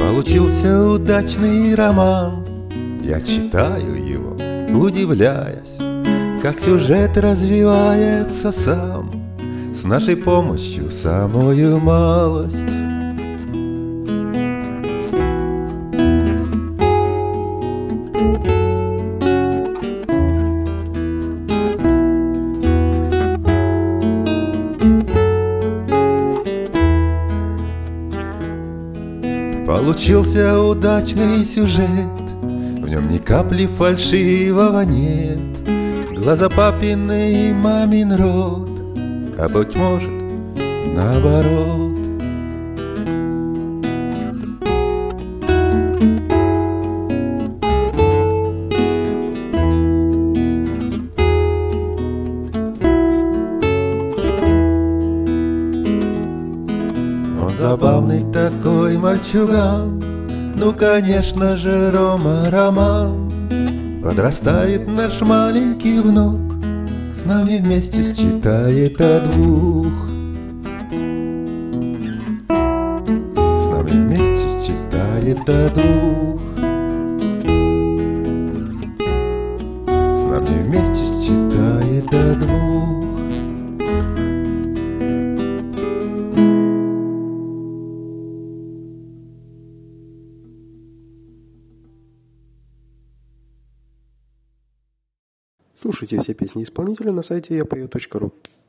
Получился удачный роман. Я читаю его, удивляясь, как сюжет развивается сам, с нашей помощью самую малость. Получился удачный сюжет, в нем ни капли фальшивого нет. Глаза папины и мамин рот, а быть может, наоборот. Он забавный такой мальчуган, ну, конечно же, Рома Роман. Подрастает наш маленький внук, с нами вместе считает о двух. С нами вместе считает о двух. С нами вместе считает о двух. Слушайте все песни исполнителя на сайте yapою.ru.